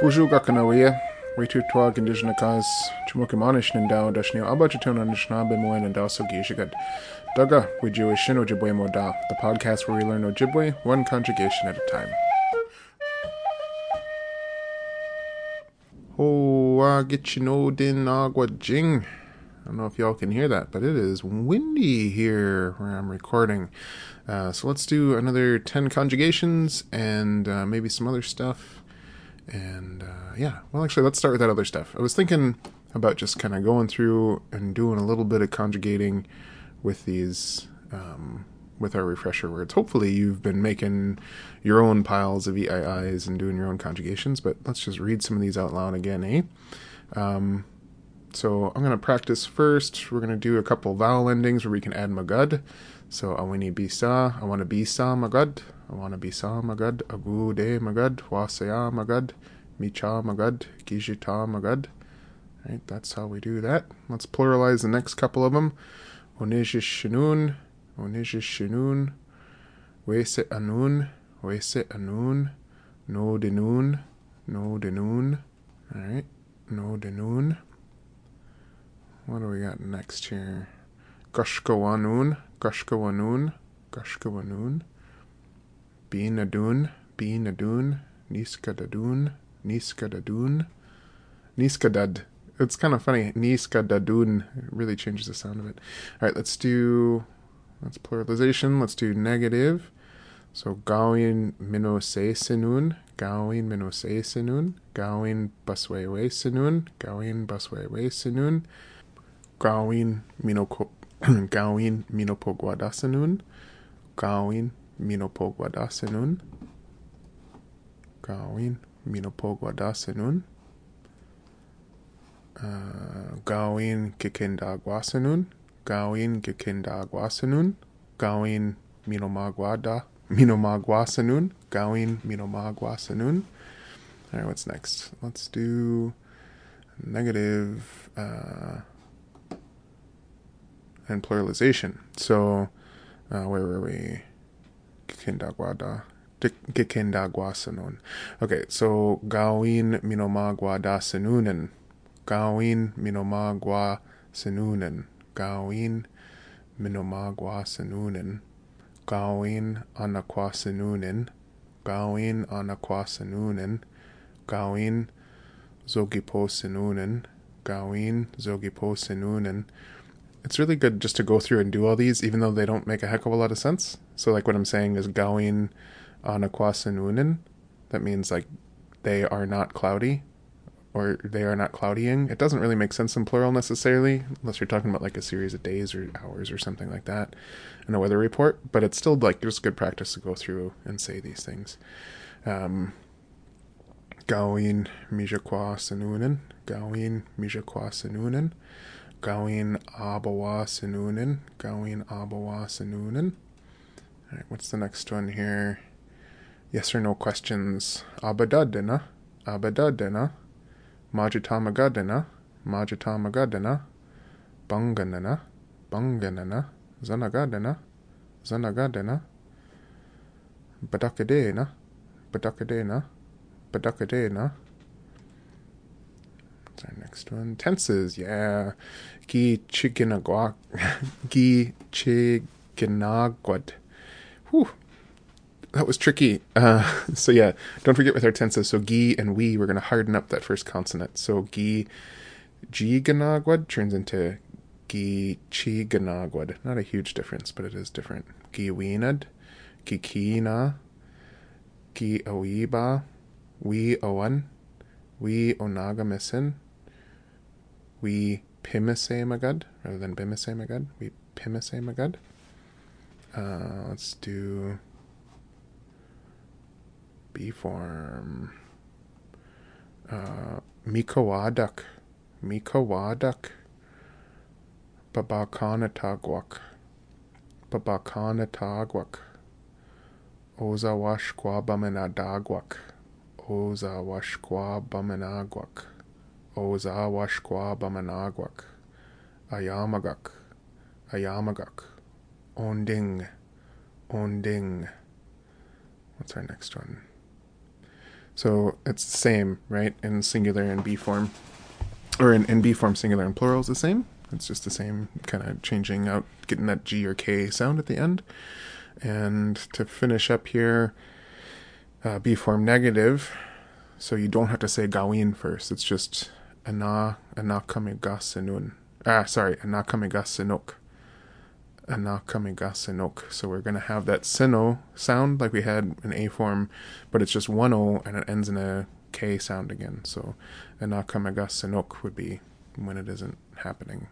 Buju Gakanawiya, Ritu Twag Indigenous Cause, Chimokimanish Nindao Dashnio Abajaton and Shnabe Moen and also Gishigat. Daga, Wijiwe Shin Ojibwe Moda, the podcast where we learn Ojibwe one conjugation at a time. Hoa Gichino Din Agua Jing. I don't know if y'all can hear that, but it is windy here where I'm recording. So let's do another 10 conjugations and maybe some other stuff. And actually, let's start with that other stuff. I was thinking about just kind of going through and doing a little bit of conjugating with these, with our refresher words. Hopefully you've been making your own piles of EIIs and doing your own conjugations, but let's just read some of these out loud again, eh? So I'm going to practice first. We're going to do a couple vowel endings where we can add magad. So awini bisa, I want to bisa magad, I want to bisa magad, agu de magad, wasaya magad, micha magad, gijita magad. Right, that's how we do that. Let's pluralize the next couple of them. Onijish shinun, wese anun, no denun. All right, no denun. What do we got next here? Gushkawanun, Beanadun, Niskadad. It's kind of funny. Niskadadun really changes the sound of it. All right, that's pluralization. Let's do negative. So gawin minose sinun, gawin baswewe sinun, gawin minopogwadasenun, gawin gawin kikindagwasenun, gawin minomagwasenun. All right, what's next? Let's do negative and pluralization. So, where were we? Kikindagwasenun. Okay, so gawin minomagwadasenunen, gawin minomagwasenunen, gawin anakwasenunen, gawin zogiposenunen. It's really good just to go through and do all these, even though they don't make a heck of a lot of sense. So like what I'm saying is gawin anakwasenunen. That means like they are not cloudy, or they are not cloudying. It doesn't really make sense in plural necessarily, unless you're talking about like a series of days or hours or something like that in a weather report, but it's still like just good practice to go through and say these things. Gawin mijakwasenunen, gawin abawasenunen. All right, what's the next one here? Yes or no questions. Abadadena, Majitamagadena, Bunganana, Zanagadena, Badakadena. What's our next one? Tenses, yeah. Gi chiginagwad. Whew. That was tricky. So yeah, don't forget with our tenses. So gi and we, we're going to harden up that first consonant. So gi ganagwad turns into gi chi ganagwad. Not a huge difference, but it is different. Gi weenad, gi kina, gi oiba, we oan, we onagamisin, we pimasemagad, rather than bimasemagad, we pimasemagad. Let's do B form. Mikawadak, Babakanatagwak, Ozawashquabamanagwak, Ayamagak, Onding. What's our next one? So it's the same, right? In singular and B form. Or in B form, singular and plural is the same. It's just the same, kind of changing out, getting that G or K sound at the end. And to finish up here, B form negative, so you don't have to say gawin first. It's just ana kamigasinun. Ana kamigasinok. Ana kamigasinok. So we're going to have that sino sound like we had in A form, but it's just one O and it ends in a K sound again. So ana kamigasinok would be when it isn't happening.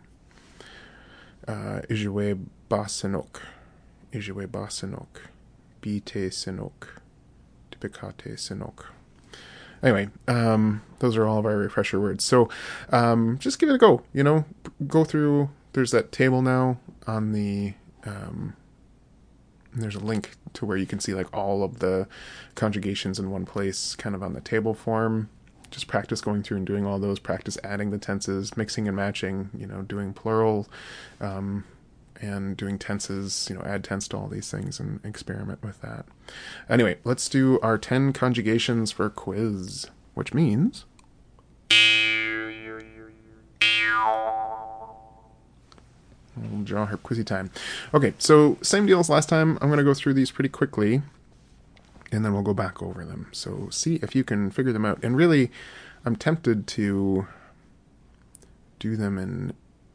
Ijiwe basinok. Ijiwe basinok. Bite sinok. Tibikate sinok. Anyway, those are all of our refresher words. So just give it a go. Go through. There's that table now on the. There's a link to where you can see like all of the conjugations in one place, kind of on the table form. Just practice going through and doing all those. Practice adding the tenses, mixing and matching. Doing plural, and doing tenses. Add tense to all these things and experiment with that. Anyway, let's do our 10 conjugations for quiz, which means we'll draw her quizzy time. Okay, so same deal as last time. I'm going to go through these pretty quickly, and then we'll go back over them. So see if you can figure them out. And really, I'm tempted to do them in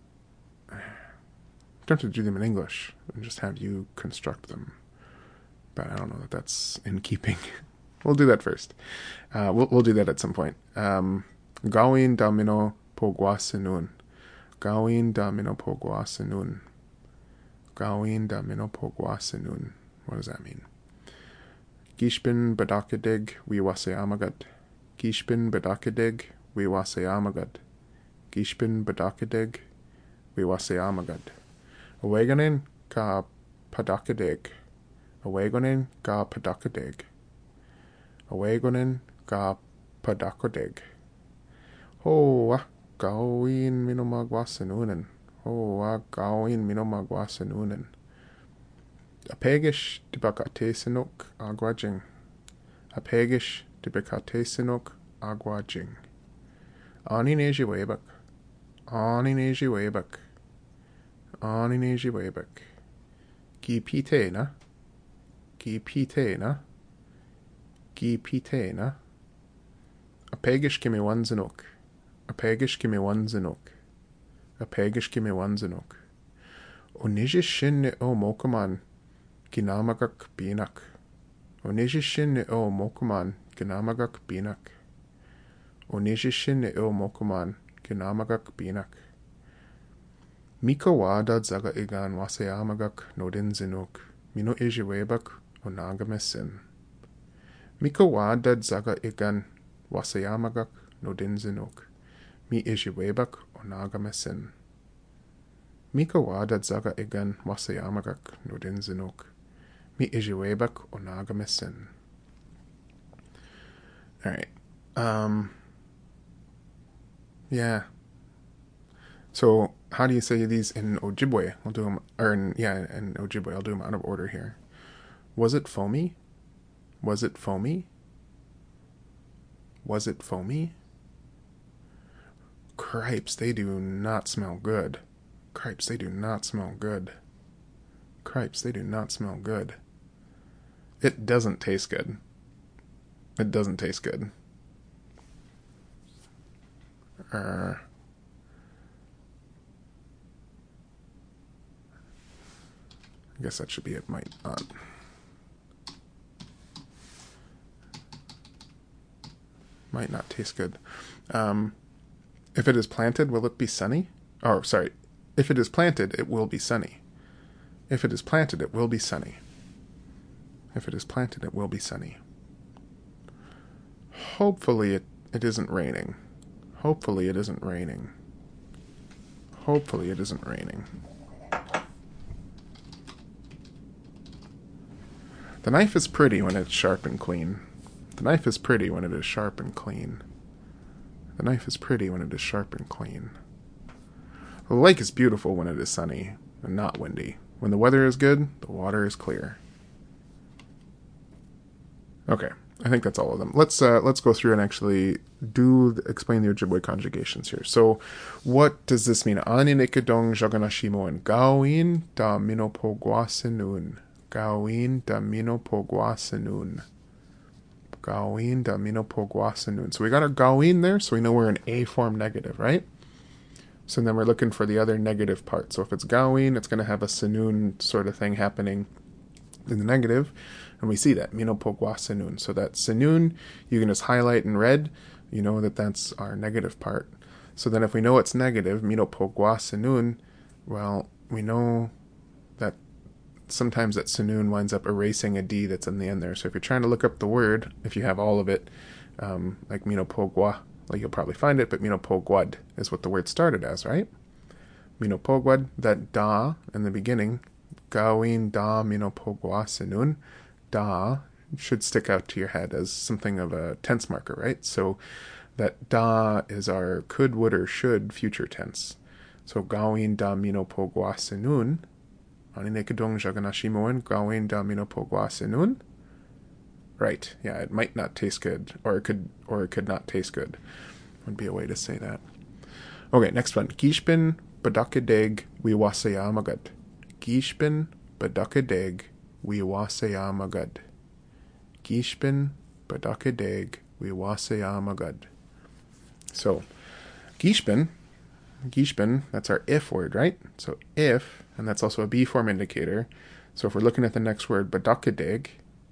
English and just have you construct them. But I don't know that that's in keeping. We'll do that first. We'll do that at some point. Gawin damino pogwasinun. Gawin damino pogwasinun. Gawin damino pogwasinun. What does that mean? Gishbin badakadig wiwaseamagat. Gishbin badakadig wiwaseamagat. Gishbin badakadig wiwaseamagat. Aweganin ka padakadig. Awegonin ga padakadig. Awegonin ga padakadig. Hoa gawin minumagwasanunan. Hoa gawin minumagwasanunan. Apegish dibakate sinok agwajing. Apegish dibakate sinok agwajing. Anineji webak. Anineji webak. Anineji webak. Gipitena. Gipitena. Gipitena. Apegish gimme one zinok. Apegish gimme one zinok. Apegish gimme one zinok. Onijish shin o mokaman. Ginamagak binak. Onijish shin o mokaman. Ginamagak binak. Onijish shin o mokaman. Ginamagak binak. Miko wada zaga igan wasayamagak nodin zinok. Mino ijiwebak onagamesin. Miko wada zaga igan wasayamagak nodin zinok. Mi ijiwebak onagamesin. Miko wada zaga igan wasayamagak nodin zinok. Mi ijiwebak onagamesin. Alright. Yeah. So, how do you say these in Ojibwe? I'll do them, in Ojibwe. I'll do them out of order here. Was it foamy? Was it foamy? Was it foamy? Cripes, they do not smell good. Cripes, they do not smell good. Cripes, they do not smell good. It doesn't taste good. It doesn't taste good. I guess that should be it. Might not. Might not taste good. If it is planted, will it be sunny? Oh, sorry. If it is planted, it will be sunny. If it is planted, it will be sunny. If it is planted, it will be sunny. Hopefully it isn't raining. Hopefully it isn't raining. Hopefully it isn't raining. The knife is pretty when it's sharp and clean. The knife is pretty when it is sharp and clean. The knife is pretty when it is sharp and clean. The lake is beautiful when it is sunny and not windy. When the weather is good, the water is clear. Okay, I think that's all of them. Let's go through and actually explain the Ojibwe conjugations here. So, what does this mean? Ani nekedong jaganashimoen gawin da minopogwasenun. Gawin da minopogwasenun. Gawin da minopogwasenun. So we got our gawin there, so we know we're an A form negative, right? So then we're looking for the other negative part. So if it's gawin, it's going to have a sinun sort of thing happening in the negative, and we see that minopogwa sinun. So that sinun you can just highlight in red. You know that that's our negative part. So then if we know it's negative, minopogwa sinun, well, we know that sometimes that sinun winds up erasing a D that's in the end there. So if you're trying to look up the word, if you have all of it, like minopogwa, like you'll probably find it, but minopogwad is what the word started as, right? Minopogwad, that da in the beginning, gawin da minopogwa sinun, da should stick out to your head as something of a tense marker, right? So that da is our could, would, or should future tense. So gawin da minopogwa sinun, aninekadong jaganashimoen, gawin da minopogwa sinun. Right, yeah, it might not taste good, or it could not taste good. Would be a way to say that. Okay, next one. Gishbin badakadeg wiwasayamagad. Gishbin badakadeg wiwasayamagad. Gishbin badakadeg wiwasayamagad. So, Gishbin, that's our if word, right? So if, and that's also a B form indicator. So if we're looking at the next word, badakadeg,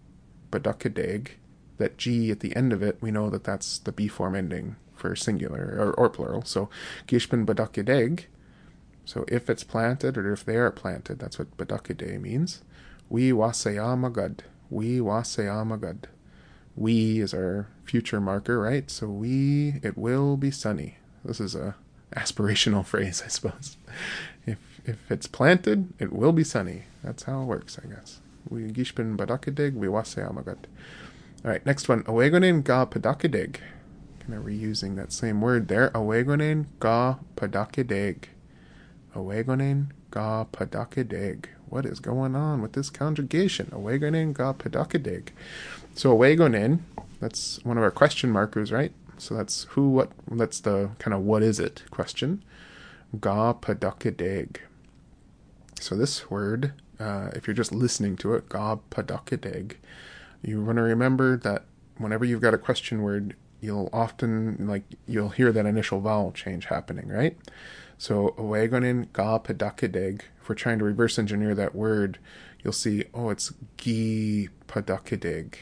that G at the end of it, we know that that's the B form ending for singular or plural. So Gishbin badakadeg. So if it's planted or if they are planted, that's what badakade means. We wasayamagad. We wasayamagad. We is our future marker, right? So it will be sunny. This is a aspirational phrase, I suppose. If it's planted, it will be sunny. That's how it works, I guess. We gishbin badakadeg, we wasayamagad. All right, next one. Awegonen ga padakadeg. Kind of reusing that same word there. Awegonen ga padakadeg. Awegonen ga padakadeg. What is going on with this conjugation? Awegonen ga padakadeg. So awegonen, that's one of our question markers, right? So that's who, what, that's the kind of what is it question. Ga padakadeg. So this word, if you're just listening to it, ga padakadeg, you want to remember that whenever you've got a question word, you'll hear that initial vowel change happening, right? So awegonen ga padakadeg, if we're trying to reverse engineer that word, you'll see, it's gi padakadeg,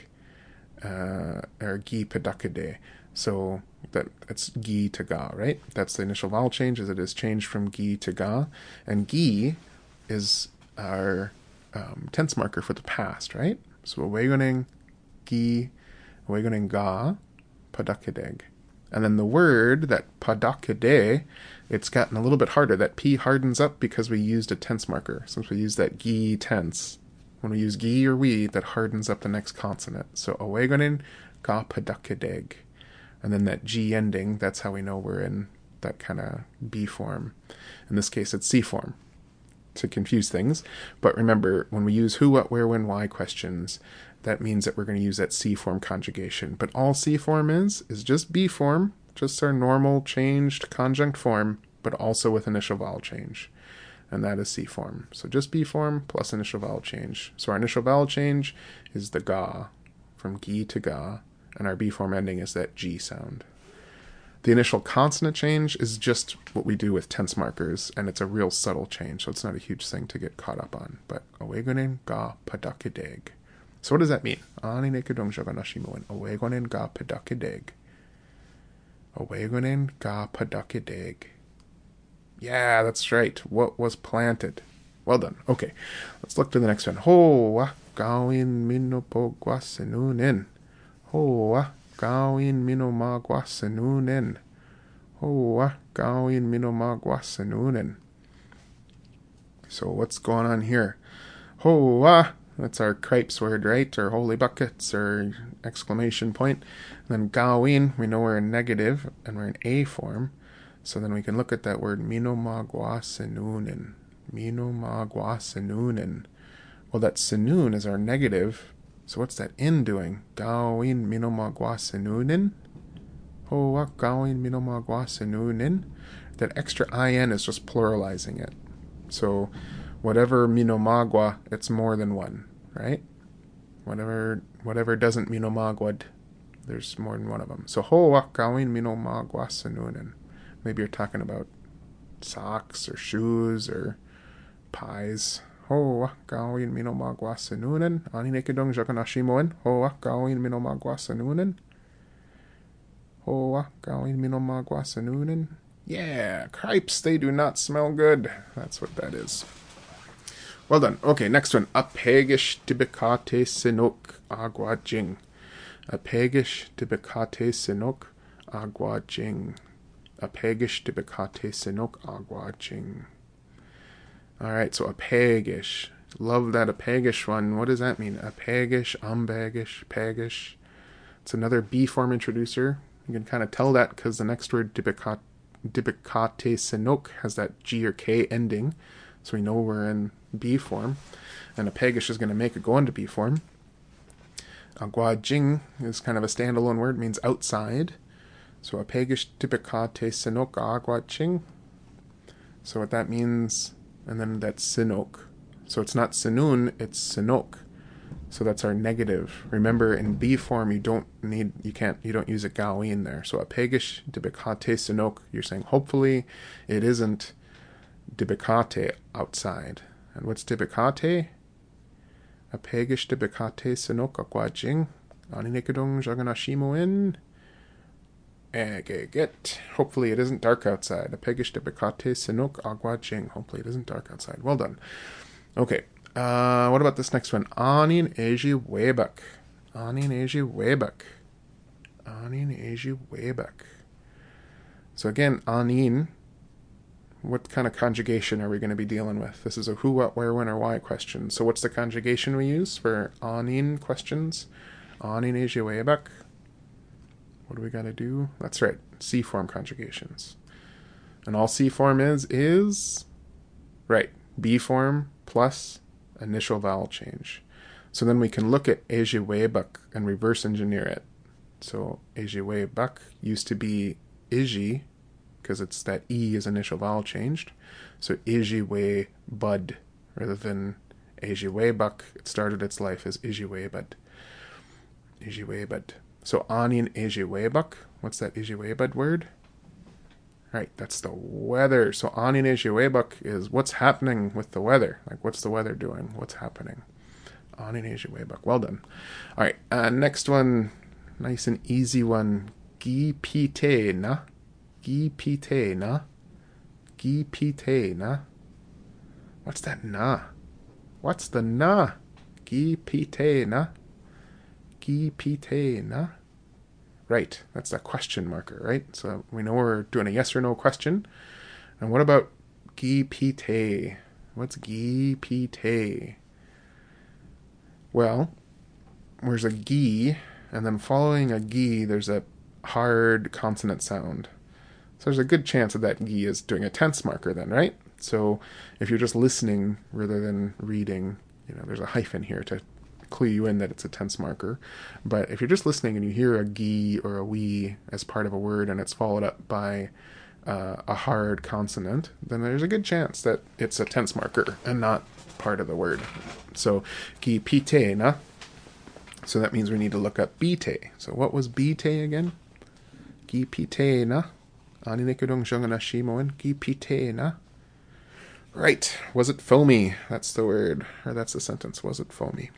or gi padakade. So that it's gi to ga, right? That's the initial vowel change, as it is changed from gi to ga. And gi is our tense marker for the past, right? So awegonen gi, awegonen ga padakadeg. And then the word, that padakade, it's gotten a little bit harder. That P hardens up because we used a tense marker. Since we used that gi tense, when we use gi or we, that hardens up the next consonant. So awegonen ga padakadeg. And then that G ending, that's how we know we're in that kind of B form. In this case, it's C form, to confuse things. But remember, when we use who, what, where, when, why questions, that means that we're going to use that C form conjugation. But all C form is just B form, just our normal changed conjunct form, but also with initial vowel change. And that is C form. So just B form plus initial vowel change. So our initial vowel change is the ga, from gi to ga, and our B form ending is that G sound. The initial consonant change is just what we do with tense markers, and it's a real subtle change, so it's not a huge thing to get caught up on. But awegonen ga padakadeg. So what does that mean? Ani nekadong jaganashimoen. Awegonen ga padakadeg. Awegonen ga padakadeg. Yeah, that's right. What was planted? Well done. Okay, let's look to the next one. Hoa gawin minopogwasenunen. Hoa gawin minomagwasenunen. Hoa gawin minomagwasenunen. So what's going on here? Hoa, that's our cripes word, right? Or holy buckets, or exclamation point. And then gawin, we know we're in negative, and we're in A form. So then we can look at that word minomagwasenunen. Minomagwasenunen. Well, that senun is our negative, So what's that in doing? Gawin minomagwa sinunin. Hoa gawin minomagwa sinunin. That extra in is just pluralizing it. So whatever minomagwa, it's more than one, right? Whatever doesn't minomagwad, there's more than one of them. So hoa gawin minomagwa sinunin. Maybe you're talking about socks or shoes or pies. Hoa gawin minomagwa sinunin. Ani nekidong jakanashimoen. Hoa gawin minomagwa sinunin. Hoa gawin minomagwa sinunin. Yeah, cripes, they do not smell good. That's what that is. Well done. Okay, next one. Apegish tibikate sinok agua jing. Apegish tibikate sinok agua jing. Apegish tibikate sinok agua jing. Alright, so apegish. Love that apegish one. What does that mean? Apegish, ambagish, pagish. It's another B form introducer. You can kind of tell that because the next word, tibikate sinok, has that G or K ending. So we know we're in B form. And apegish is going to make it go into B form. Agua jing is kind of a standalone word. It means outside. So apegish tibikate sinok agua jing. So what that means... And then that's sinok. So it's not sinun, it's sinok. So that's our negative. Remember, in B form, you don't use a gawin there. So apegish dibikate sinok, you're saying hopefully it isn't dibikate outside. And what's dibikate? Apegish dibikate sinok akwajing. Aninekadong jaganashimoen. Get. Hopefully it isn't dark outside. Apegish dibikate sinok agwajing. Hopefully it isn't dark outside. Well done. Okay. What about this next one? Anin eji webak. Anin eji webak. Anin eji webak. So again, anin. What kind of conjugation are we going to be dealing with? This is a who, what, where, when, or why question. So what's the conjugation we use for anin questions? Anin eji webak. What do we got to do? That's right, C-form conjugations. And all C-form is, right, B-form plus initial vowel change. So then we can look at ejiwebak and reverse engineer it. So ejiwebak used to be iji, because it's that E is initial vowel changed. So ejiwebud, rather than ejiwebak, it started its life as ejiwebud. Ejiwebud. So anin ejiwebak. What's that ejiwebud word? Right, that's the weather. So anin ejiwebak is what's happening with the weather. Like, what's the weather doing? What's happening? Anin ejiwebak. Well done. All right, next one, nice and easy one. Gipite na. Gipite na. Gipite na. What's that na? What's the na? Gipite na. Gipite na. Right, that's that question marker, right? So we know we're doing a yes or no question. And what about gipite? What's gipite? Well, there's a gi, and then following a gi, there's a hard consonant sound. So there's a good chance that gi is doing a tense marker then, right? So if you're just listening rather than reading, there's a hyphen here to clue you in that it's a tense marker. But if you're just listening and you hear a gi or a we as part of a word and it's followed up by a hard consonant, then there's a good chance that it's a tense marker and not part of the word. So gi pite na. So that means we need to look up bite. So what was bite again? Gi pite na. Aninekudong shonganashimoen. Gi pite na. Right. Was it foamy? That's the word, or that's the sentence. Was it foamy?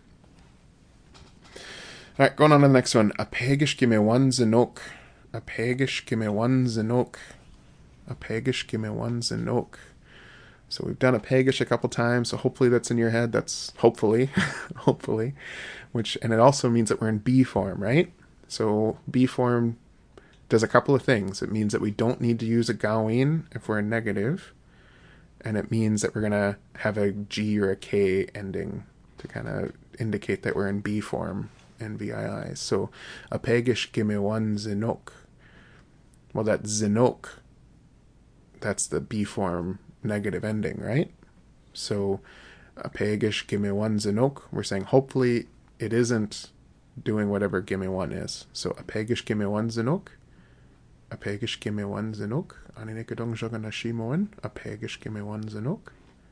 All right, going on to the next one. Apegish gimme one zinok. Apegish gimme one zinok. Apegish gimme one zinok. So we've done apegish a couple times, so hopefully that's in your head. That's hopefully, hopefully. And it also means that we're in B form, right? So B form does a couple of things. It means that we don't need to use a gawin if we're in negative. And it means that we're going to have a G or a K ending to kind of indicate that we're in B form. NVII. So apegish gimme one zinok. Well, that zinok, that's the B form negative ending, right? So apegish gimme one zinok, we're saying hopefully it isn't doing whatever gimme one is. So apegish gimme one zinok. Apegish gimme one zinok. Aninikadong jogan ashimoen. Apegish gimme one zinok.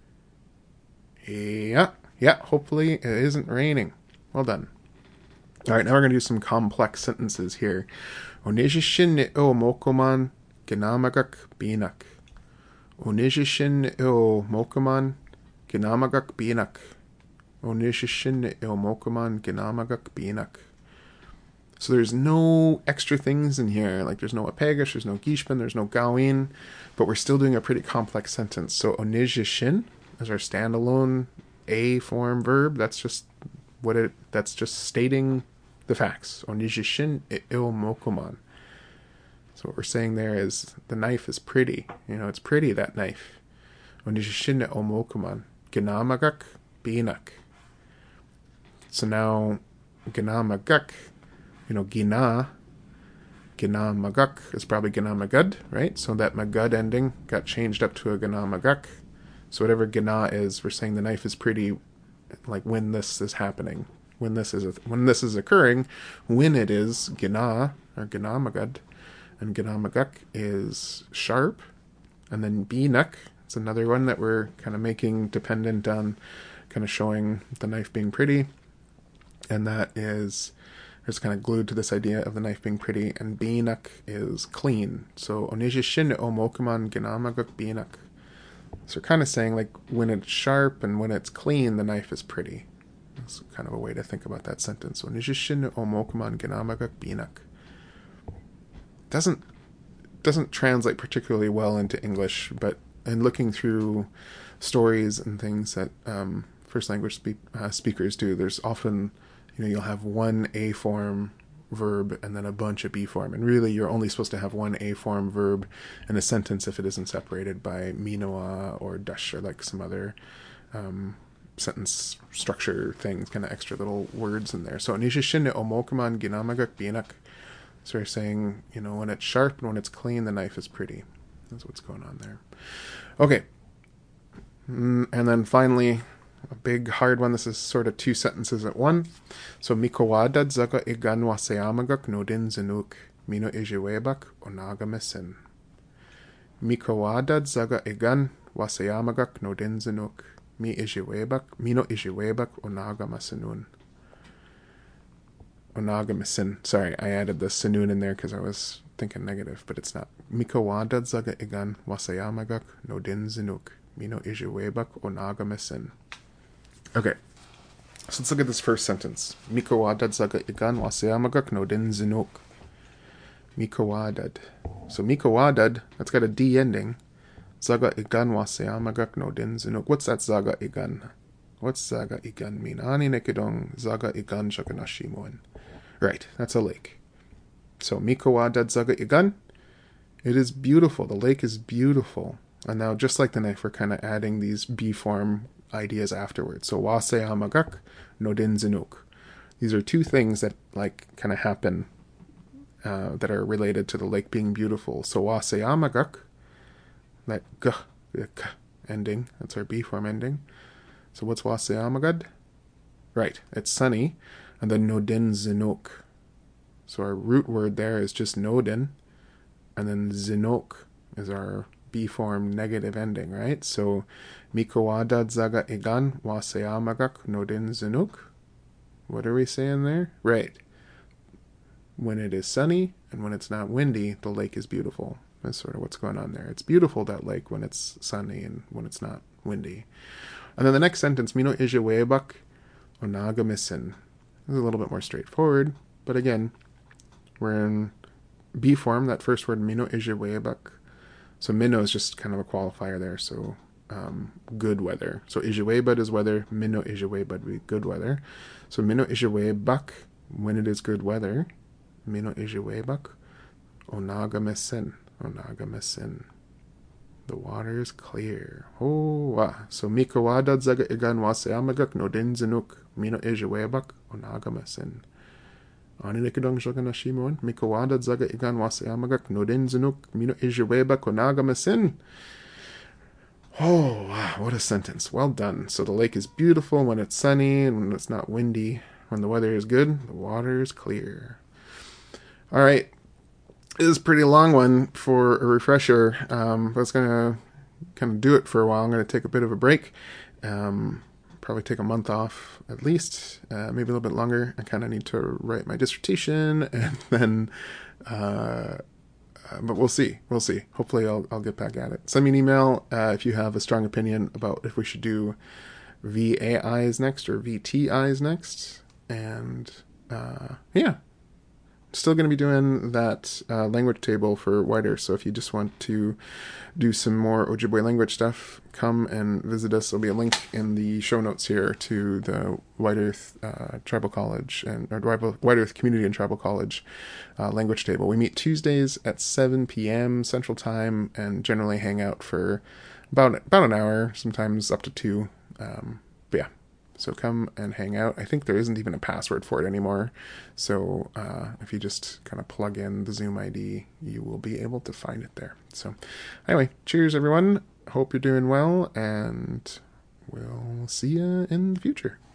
Yeah, hopefully it isn't raining. Well done. Alright, now we're going to do some complex sentences here. Onijishin ni o mokoman ginamagak binak. Onijishin ni o mokoman ginamagak binak. Onijishin ni o mokoman ginamagak binak. So there's no extra things in here, like there's no apegish, there's no gishpan, there's no gawin, but we're still doing a pretty complex sentence. So onijishin is our standalone A form verb. That's just stating the facts. Onijishin il mokoman. So what we're saying there is the knife is pretty. It's pretty, that knife. Onijishin il mokoman. Ginamagak binak. So now ginamagak, gina magak is probably gina magad, right? So that magad ending got changed up to a gina magak. So whatever gina is, we're saying the knife is pretty, like when this is happening, when this is occurring, when it is gina or gina magad, and gina magak is sharp, and then binak, it's another one that we're kind of making dependent on, kind of showing the knife being pretty, and that is. It's kind of glued to this idea of the knife being pretty, and binak is clean. So onijishin o mokuman ginamagak binak. So we're kind of saying like when it's sharp and when it's clean, the knife is pretty. That's kind of a way to think about that sentence. Onijishin o mokuman ginamagak binak. Doesn't translate particularly well into English, but in looking through stories and things that first language speakers do, there's often you'll have one A form verb and then a bunch of B form. And really, you're only supposed to have one A form verb in a sentence if it isn't separated by minoa or dash or like some other sentence structure things, kind of extra little words in there. So, nishishine omokuman ginamagak binak. So you're saying, when it's sharp and when it's clean, the knife is pretty. That's what's going on there. Okay. And then finally, a big hard one. This is sort of two sentences at one. So mikowadad zaga igan wasayamagak nodin zinuk mino ijiwebak onagamesin. Mikowadad zaga igan wasayamagak nodin zinuk mino ijiwebak onagamasinun. Onagamesin. Sorry, I added the sinun in there because I was thinking negative, but it's not. Mikowadad zaga igan wasayamagak nodin zinuk mino ijiwebak onagamesin. Okay, so let's look at this first sentence. Mikowadad zaga igan wasayamagak nodin zinuk. Mikowadad. So mikowadad, that's got a D ending. Zaga igan wasayamagak nodin zinuk. What's that zaga igan? What's zaga igan mean? Ani nekidong zaga igan shakanashimoen. Right, that's a lake. So mikowadad zaga igan. It is beautiful. The lake is beautiful. And now, just like the knife, we're kind of adding these B form ideas afterwards. So wasayamagak nodin zinuk. These are two things that kind of happen that are related to the lake being beautiful. So wasayamagak, that g ending, that's our B form ending. So what's wasayamagad? Right, it's sunny. And then nodin zinuk. So our root word there is just nodin. And then zinuk is our B form negative ending, right? So mikowadad zaga igan wasayamagak nodin zinuk. What are we saying there? Right. When it is sunny and when it's not windy, the lake is beautiful. That's sort of what's going on there. It's beautiful, that lake, when it's sunny and when it's not windy. And then the next sentence, mino ijiwebak onagamisin. This is a little bit more straightforward, but again, we're in B form, that first word, mino ijiwebak. So mino is just kind of a qualifier there, so good weather. So ijiwebad is weather, mino ijiwebad would be good weather. So mino ijiwebak, when it is good weather, mino ijiwebak onagamisin. Onagamisin. The water is clear. So mikowadad zaga igan wasayamagak nodin zinuk mino ijiwebak onagamisin. Ani nekidong shoganashimoen mikowadad zaga igan wasayamagak nodin zinuk mino ijiwebak onagamisin. Oh, wow, what a sentence. Well done. So the lake is beautiful when it's sunny and when it's not windy. When the weather is good, the water is clear. All right. This is a pretty long one for a refresher. But it's going to kind of do it for a while. I'm going to take a bit of a break. Probably take a month off at least, maybe a little bit longer. I kind of need to write my dissertation, and then, but we'll see. Hopefully I'll get back at it. Send me an email if you have a strong opinion about if we should do VAIs next or VTIs next. And yeah. Still going to be doing that language table for White Earth, so if you just want to do some more Ojibwe language stuff, come and visit us. There'll be a link in the show notes here to the White Earth Tribal College or White Earth Community and Tribal College language table. We meet Tuesdays at 7 p.m. Central Time and generally hang out for about an hour, sometimes up to 2. But yeah. So come and hang out. I think there isn't even a password for it anymore. So if you just kind of plug in the Zoom ID, you will be able to find it there. So anyway, cheers everyone. Hope you're doing well, and we'll see you in the future.